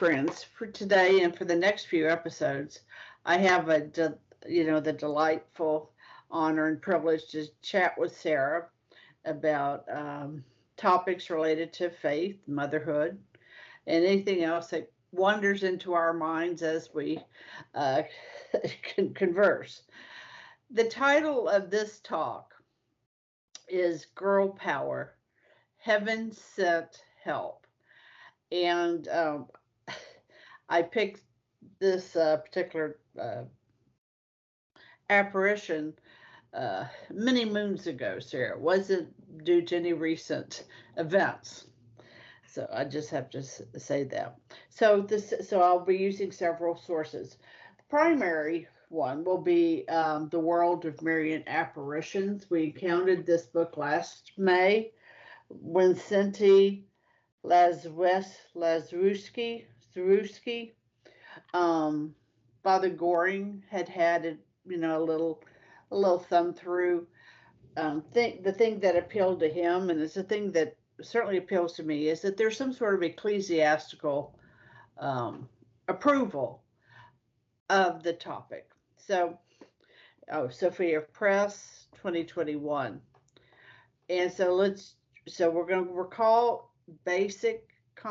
friends, for today and for the next few episodes, I have the delightful honor and privilege to chat with Sarah about topics related to faith, motherhood, and anything else that wanders into our minds as we uh, converse. The title of this talk is Girl Power, Heaven Sent Help. And I picked this particular apparition many moons ago, Sarah. It wasn't due to any recent events. So I just have to say that. So I'll be using several sources. The primary one will be The World of Marian Apparitions. We encountered this book last May when Cinti Lazarewski, Father Goring had it, a little thumb through. The thing that appealed to him, and it's a thing that certainly appeals to me, is that there's some sort of ecclesiastical approval of the topic. So, Sophia Press, 2021, and so we're going to recall basic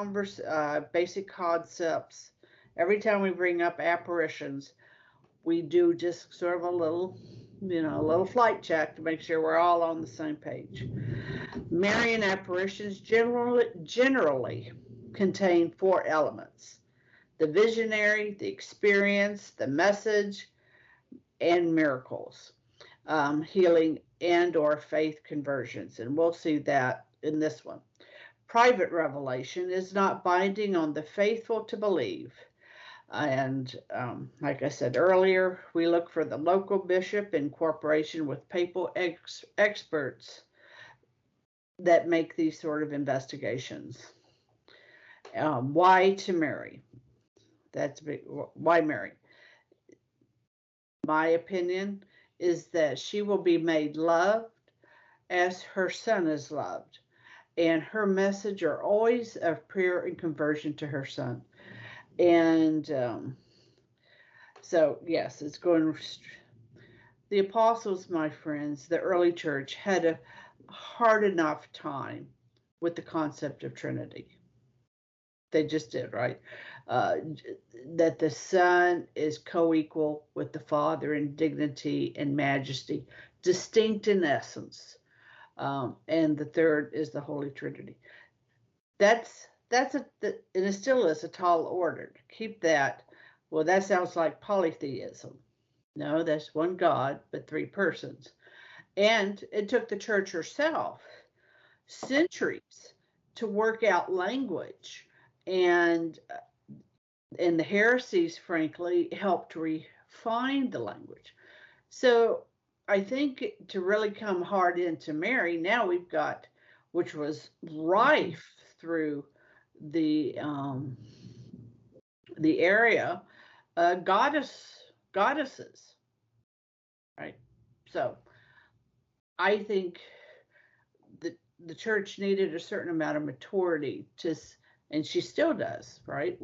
concepts. Every time we bring up apparitions, we do just sort of a little flight check to make sure we're all on the same page. Marian apparitions generally contain four elements: the visionary, the experience, the message, and miracles, healing, and or faith conversions. And we'll see that in this one. Private revelation is not binding on the faithful to believe. And like I said earlier, we look for the local bishop in cooperation with papal experts that make these sort of investigations. Why to Mary? That's big. Why Mary? My opinion is that she will be made loved as her son is loved, and her message are always of prayer and conversion to her son. And so, yes, it's going. The apostles, my friends, the early church had a hard enough time with the concept of Trinity. They just did, right? That the Son is co-equal with the Father in dignity and majesty, distinct in essence. And the third is the Holy Trinity. And it still is a tall order. Keep that. Well, that sounds like polytheism. No, that's one God, but three persons. And it took the church herself centuries to work out language, and the heresies, frankly, helped refine the language. So I think to really come hard into Mary, now we've got, which was rife through the area, goddesses, right? So I think that the church needed a certain amount of maturity and she still does, right?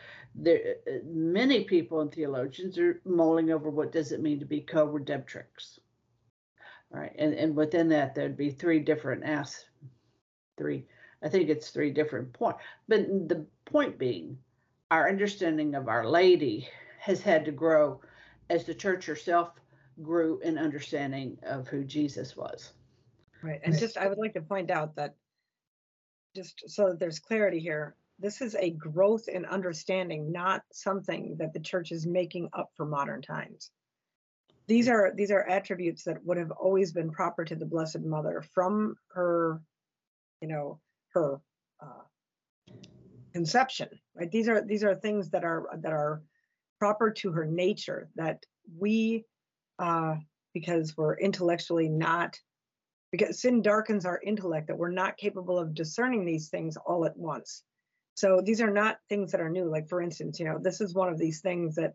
Many people and theologians are mulling over what does it mean to be co-redemptrix, right? And within that, there'd be three different I think it's three different points. But the point being, our understanding of Our Lady has had to grow as the church herself grew in understanding of who Jesus was. Right. And I would like to point out that, just so that there's clarity here, this is a growth in understanding, not something that the church is making up for modern times. These are attributes that would have always been proper to the Blessed Mother from her, her conception. Right? These are things that are proper to her nature, that we, because we're intellectually not, because sin darkens our intellect, that we're not capable of discerning these things all at once. So these are not things that are new. Like, for instance, this is one of these things that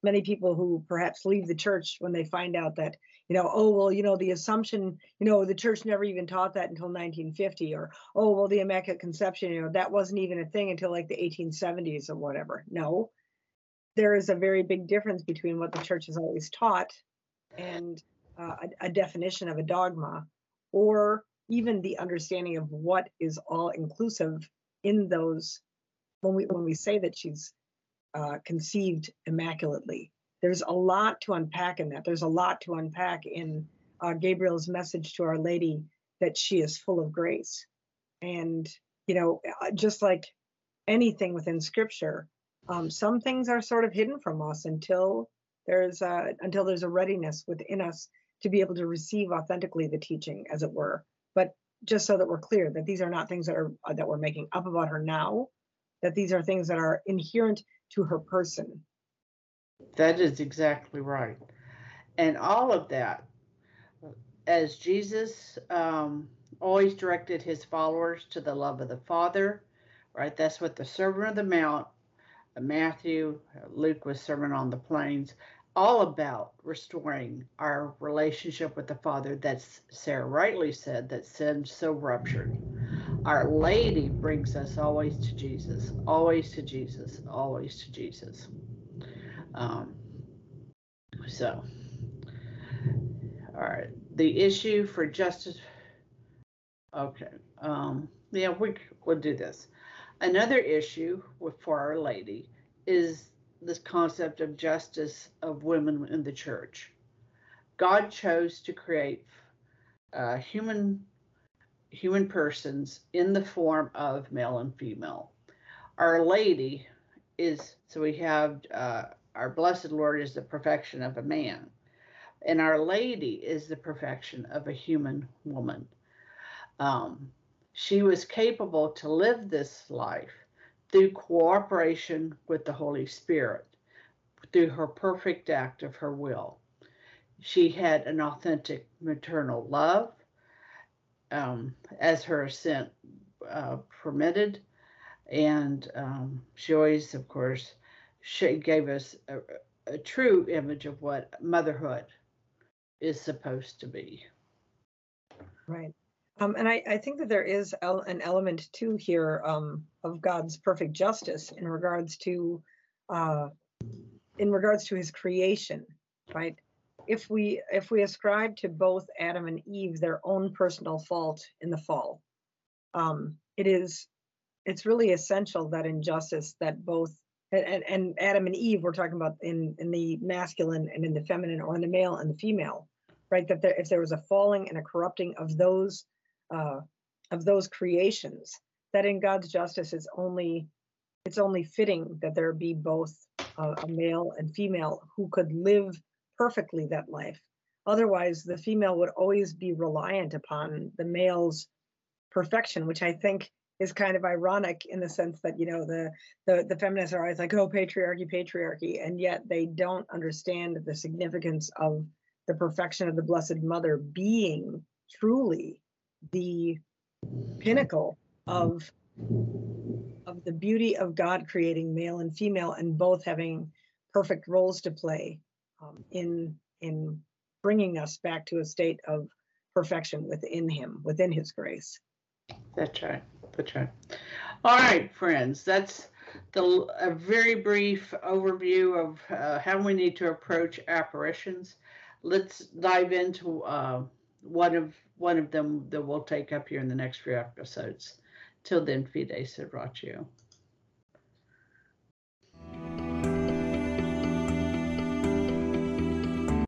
many people who perhaps leave the church when they find out that, oh, well, the Assumption, the church never even taught that until 1950, or, oh, well, the Immaculate Conception, that wasn't even a thing until like the 1870s or whatever. No, there is a very big difference between what the church has always taught and a definition of a dogma, or even the understanding of what is all inclusive in those. When we say that she's conceived immaculately, there's a lot to unpack in that. There's a lot to unpack in Gabriel's message to Our Lady, that she is full of grace. And just like anything within Scripture, some things are sort of hidden from us until there's a readiness within us to be able to receive authentically the teaching, as it were. But just so that we're clear that these are not things that we're making up about her now, that these are things that are inherent to her person. That is exactly right. And all of that, as Jesus always directed his followers to the love of the Father, right? That's what the Sermon on the Mount, Matthew, Luke was Sermon on the Plains, all about restoring our relationship with the Father. That's, Sarah rightly said, that sin so ruptured. Our Lady brings us always to Jesus, always to Jesus, always to Jesus. So, all right, the issue for justice. Okay, yeah, we'll do this. Another issue for Our Lady is this concept of justice of women in the church. God chose to create human persons in the form of male and female. Our Lady is, so we have our Blessed Lord is the perfection of a man, and Our Lady is the perfection of a human woman. She was capable to live this life through cooperation with the Holy Spirit, through her perfect act of her will. She had an authentic maternal love, as her ascent permitted, and she always, of course, she gave us a true image of what motherhood is supposed to be. Right. And I think that there is an element too here of God's perfect justice in regards to his creation, right? If we ascribe to both Adam and Eve their own personal fault in the fall, it's really essential that in justice that both and Adam and Eve, we're talking about in the masculine and in the feminine, or in the male and the female, right? That if there was a falling and a corrupting of those creations, that in God's justice it's only fitting that there be both a male and female who could live perfectly that life. Otherwise, the female would always be reliant upon the male's perfection, which I think is kind of ironic in the sense that the feminists are always like, oh, patriarchy, and yet they don't understand the significance of the perfection of the Blessed Mother being truly the pinnacle of the beauty of God creating male and female, and both having perfect roles to play in bringing us back to a state of perfection within Him, within His grace. That's right. All right, friends, that's a very brief overview of how we need to approach apparitions. Let's dive into one of them that we'll take up here in the next few episodes. Till then, Fide Servatio.